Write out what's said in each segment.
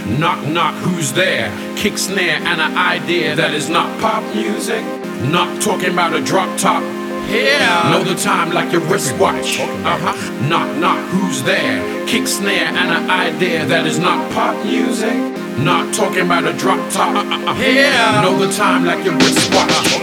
Knock, knock, who's there? Kick, snare, and an idea that is not pop music. Not talking about a drop top. Yeah. Know the time like your wristwatch. Knock, knock, who's there? Kick, snare, and an idea that is not pop music. Not talking about a drop top. Yeah. Know the time like your wristwatch.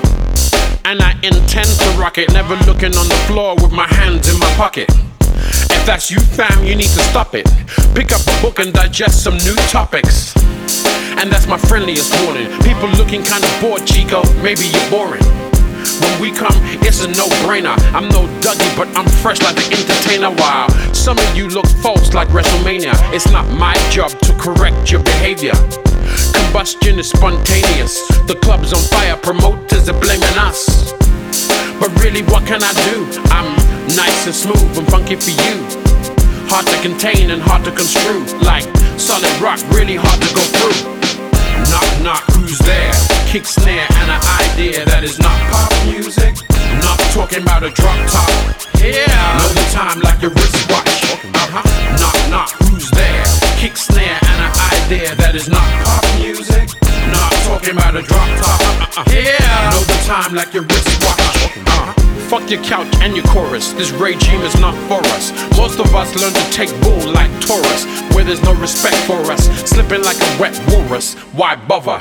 And I intend to rock it, never looking on the floor with my hands in my pocket. If that's you, fam, you need to stop it. Pick up a book and digest some new topics. And that's my friendliest warning. People looking kinda bored, Chico, maybe you're boring. When we come, it's a no-brainer. I'm no Dougie, but I'm fresh like the entertainer. Wow, some of you look false like WrestleMania. It's not my job to correct your behavior. Combustion is spontaneous. The club's on fire, promoters are blaming us. But really, what can I do? I'm nice and smooth and funky for you. Hard to contain and hard to construe. Like solid rock, really hard to go through. Knock, knock, who's there? Kick, snare, and an idea that is not pop music. Not talking about a drop top. Yeah. Know the time like your wristwatch. Knock, knock, who's there? Kick, snare, and an idea that is not pop music. Not talking about a drop top. Yeah. Know the time like your wristwatch. Fuck your couch and your chorus. This regime is not for us. Most of us learn to take bull like Taurus, where there's no respect for us. Slipping like a wet walrus. Why bother?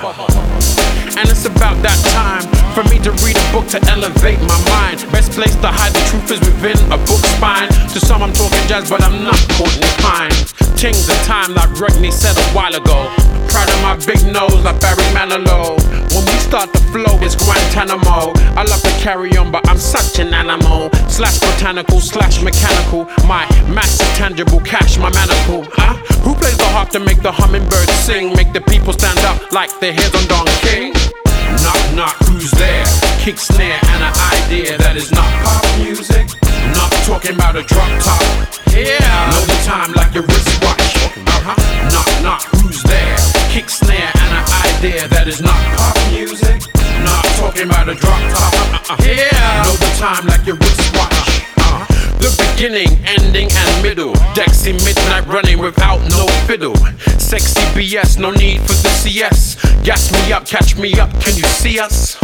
And it's about that time for me to read a book to elevate my mind. Best place to hide the truth is within a book's spine. To some I'm talking jazz, but I'm not Courtney Pine. Things in time like Rodney said a while ago. Proud of my big nose like Barry Manilow. When we start to flow, it's Guantanamo. I love to carry on, but I'm such an animal. Slash botanical, slash mechanical. My massive tangible cash, my manacle. Who plays the harp to make the hummingbird sing? Make the people stand up like their heads on Don King? Knock, knock, who's there? Kick, snare, and an idea that is not pop music. Not talking about a drop top. Yeah. Know the time like your wristwatch. Knock, knock, who's there? Kick, snare, and an idea that is not pop music. Not talking about a drop top. Yeah. Know the time like your wristwatch. The beginning, ending, and middle. Dexy midnight running without no fiddle. Sexy BS, no need for the CS. Gas me up, catch me up, can you see us?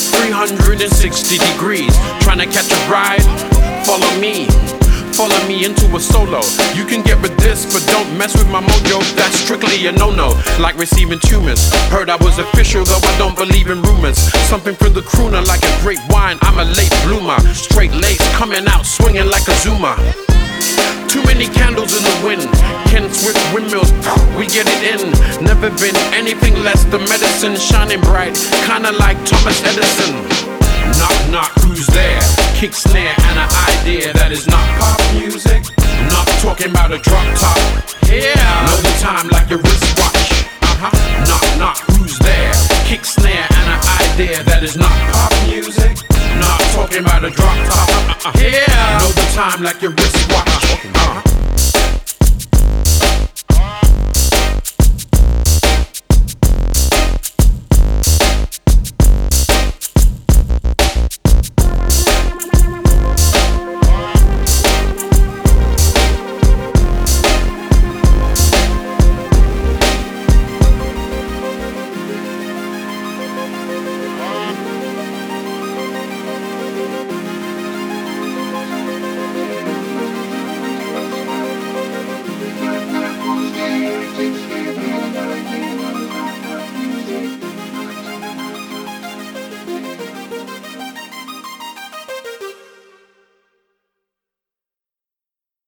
360 degrees, trying to catch a ride? Follow me. Follow me into a solo. You can get with this, but don't mess with my mojo. That's strictly a no-no, like receiving tumors. Heard I was official, though I don't believe in rumors. Something for the crooner, like a great wine. I'm a late bloomer. Straight lace coming out, swinging like a zoomer. Too many candles in the wind. Ken Swift windmills, we get it in. Never been anything less than medicine. Shining bright, kinda like Thomas Edison. Knock, knock, who's there? Kick, snare, and an idea that is not pop music. Not talking about a drop top. Yeah. Know the time like your wristwatch. Knock, knock, who's there? Kick, snare, and an idea that is not pop music. Not talking about a drop top. Yeah. Know the time like your wristwatch.